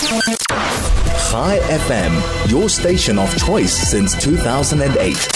Chai FM, your station of choice since 2008.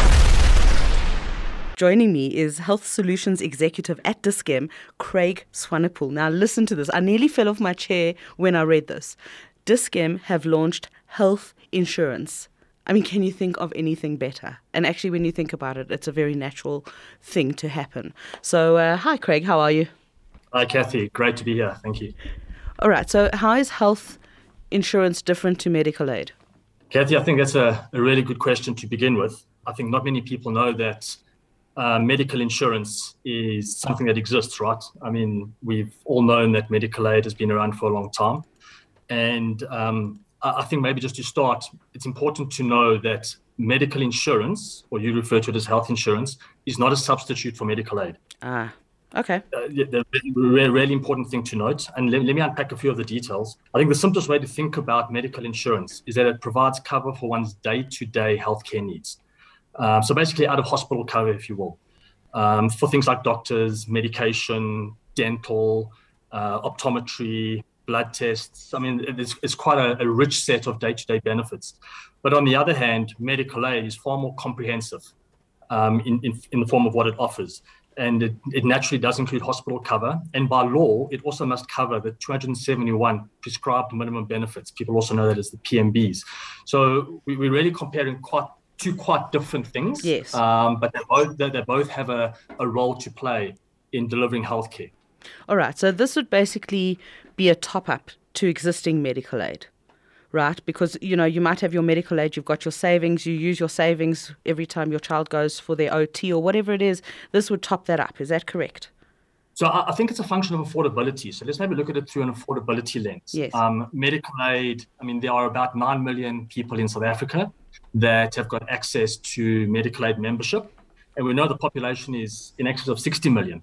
Joining me is Health Solutions Executive at Dis-Chem, Craig Swanepoel. Now listen to this. I nearly fell off my chair when I read this. Dis-Chem have launched health insurance. I mean, can you think of anything better? And actually, when you think about it, it's a very natural thing to happen. So, hi Craig, how are you? Hi Kathy, great to be here. Thank you. All right, so how is health insurance different to medical aid? Kathy, I think that's a really good question to begin with. I think not many people know that medical insurance is something that exists, right? I mean, we've all known that medical aid has been around for a long time. And I think maybe just to start, it's important to know that medical insurance, or you refer to it as health insurance, is not a substitute for medical aid. Okay. The really important thing to note, and let me unpack a few of the details. I think the simplest way to think about medical insurance is that it provides cover for one's day-to-day healthcare needs. So basically out of hospital cover, if you will, for things like doctors, medication, dental, optometry, blood tests. I mean, it's quite a rich set of day-to-day benefits. But on the other hand, medical aid is far more comprehensive in the form of what it offers. And it naturally does include hospital cover. And by law, it also must cover the 271 prescribed minimum benefits. People also know that as the PMBs. So we're really comparing two quite different things. Yes. But they both have a role to play in delivering healthcare. All right. So this would basically be a top-up to existing medical aid, right? Because, you know, you might have your medical aid, you've got your savings, you use your savings every time your child goes for their OT or whatever it is. This would top that up. Is that correct? So I think it's a function of affordability. So let's maybe look at it through an affordability lens. Yes. Medical aid, I mean, there are about 9 million people in South Africa that have got access to medical aid membership. And we know the population is in excess of 60 million.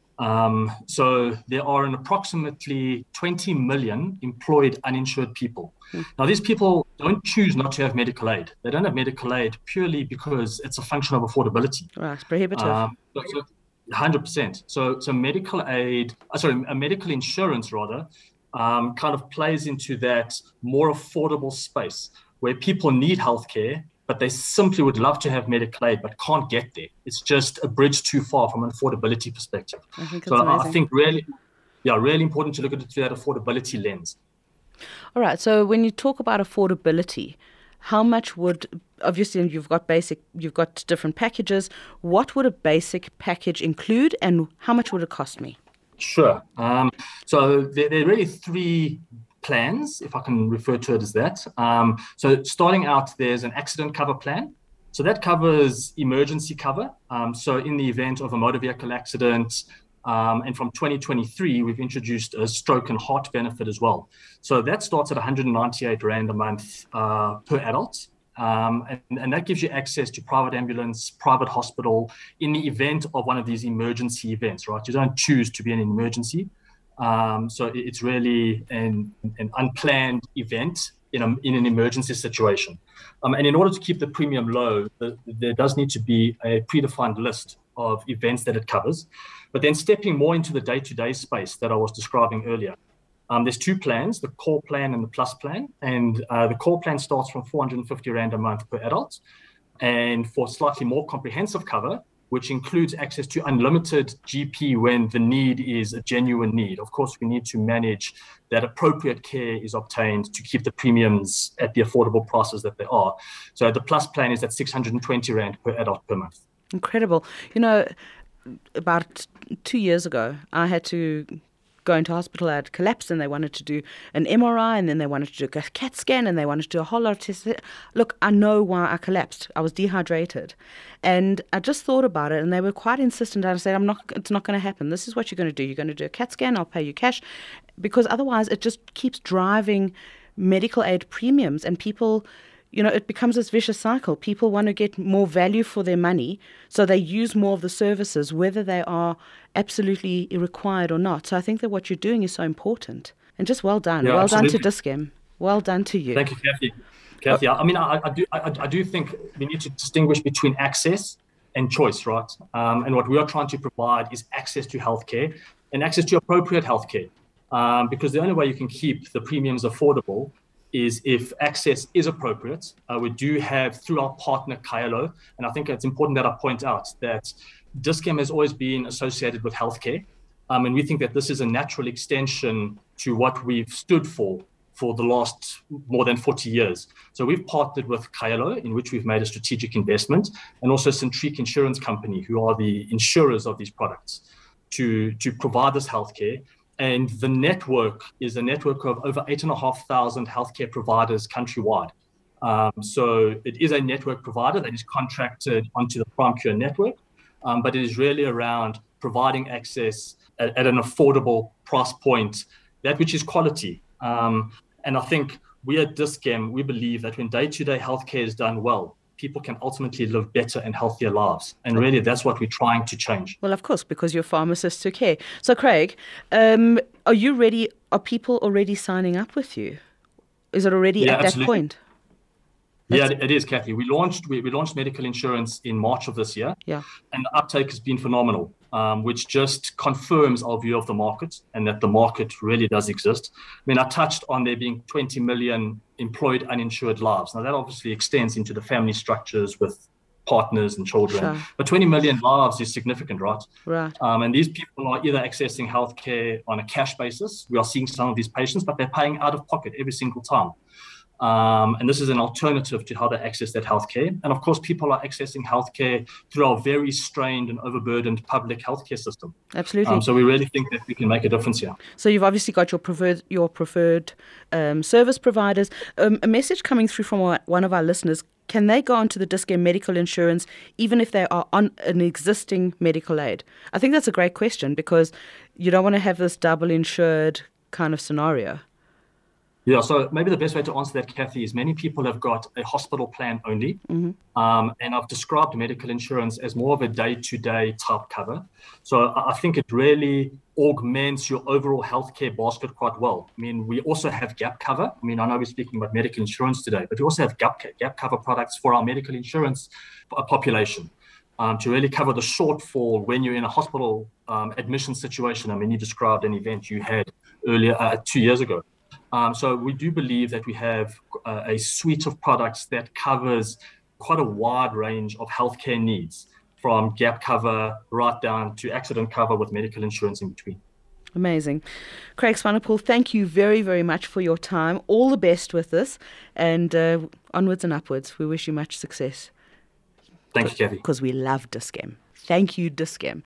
So there are an approximately 20 million employed uninsured people. Now, these people don't choose not to have medical aid. They don't have medical aid purely because it's a function of affordability. Right, it's prohibitive. 100%. So medical aid, medical insurance rather, kind of plays into that more affordable space where people need healthcare, but they simply would love to have medical aid, but can't get there. It's just a bridge too far from an affordability perspective. I think really important to look at it through that affordability lens. All right. So when you talk about affordability, how much would, obviously you've got different packages. What would a basic package include and how much would it cost me? Sure. So there are really three plans, if I can refer to it as that. So starting out, there's an accident cover plan. So that covers emergency cover. So in the event of a motor vehicle accident, and from 2023, we've introduced a stroke and heart benefit as well. So that starts at 198 Rand a month per adult. And that gives you access to private ambulance, private hospital in the event of one of these emergency events, right? You don't choose to be in an emergency. So it's really an unplanned event in an emergency situation. And in order to keep the premium low, there does need to be a predefined list of events that it covers. But then stepping more into the day-to-day space that I was describing earlier, there's two plans, the core plan and the plus plan. And the core plan starts from 450 Rand a month per adult. And for slightly more comprehensive cover, which includes access to unlimited GP when the need is a genuine need. Of course, we need to manage that appropriate care is obtained to keep the premiums at the affordable prices that they are. So the plus plan is at 620 Rand per adult per month. Incredible. You know, about 2 years ago, I had to go into hospital. I had collapsed and they wanted to do an MRI and then they wanted to do a CAT scan and they wanted to do a whole lot of tests. Look, I know why I collapsed. I was dehydrated. And I just thought about it and they were quite insistent. I said, it's not going to happen. This is what you're going to do. You're going to do a CAT scan. I'll pay you cash. Because otherwise it just keeps driving medical aid premiums and people, you know, it becomes this vicious cycle. People want to get more value for their money, so they use more of the services, whether they are absolutely required or not. So I think that what you're doing is so important. And just well done. Yeah, well absolutely. done to Dis-Chem. Well done to you. Thank you, Kathy. Kathy, I mean, I do think we need to distinguish between access and choice, right? And what we are trying to provide is access to healthcare and access to appropriate healthcare. because the only way you can keep the premiums affordable is if access is appropriate. We do have, through our partner Kaelo, and I think it's important that I point out that Dis-Chem has always been associated with healthcare, and we think that this is a natural extension to what we've stood for the last more than 40 years. So we've partnered with Kaelo, in which we've made a strategic investment, and also Centric Insurance Company, who are the insurers of these products, to provide this healthcare. And the network is a network of over 8,500 healthcare providers countrywide. So it is a network provider that is contracted onto the PrimeCure network, but it is really around providing access at an affordable price point, that which is quality. And I think we at Dis-Chem, we believe that when day-to-day healthcare is done well, people can ultimately live better and healthier lives. And really, that's what we're trying to change. Well, of course, because you're pharmacists who care. So, Craig, are you ready? Are people already signing up with you? Is it already at absolutely. that point? Yeah, it is, Kathy. We launched medical insurance in March of this year. Yeah. And the uptake has been phenomenal, which just confirms our view of the market and that the market really does exist. I mean, I touched on there being 20 million employed uninsured lives. Now, that obviously extends into the family structures with partners and children. Sure. But 20 million lives is significant, right? Right. And these people are either accessing healthcare on a cash basis. We are seeing some of these patients, but they're paying out of pocket every single time. And this is an alternative to how they access that healthcare. And of course, people are accessing healthcare through our very strained and overburdened public healthcare system. Absolutely. So we really think that we can make a difference here. So you've obviously got your preferred service providers. A message coming through from one of our listeners: can they go onto the Dis-Chem medical insurance even if they are on an existing medical aid? I think that's a great question, because you don't want to have this double insured kind of scenario. Yeah, so maybe the best way to answer that, Kathy, is many people have got a hospital plan only. Mm-hmm. And I've described medical insurance as more of a day-to-day type cover. So I think it really augments your overall healthcare basket quite well. I mean, we also have gap cover. I mean, I know we're speaking about medical insurance today, but we also have gap cover products for our medical insurance population to really cover the shortfall when you're in a hospital admission situation. I mean, you described an event you had earlier 2 years ago. So we do believe that we have a suite of products that covers quite a wide range of healthcare needs, from gap cover right down to accident cover with medical insurance in between. Amazing. Craig Swanepoel, thank you very, very much for your time. All the best with this, and onwards and upwards. We wish you much success. Thank you, Kathy. Because we love Dis-Chem. Thank you, Dis-Chem.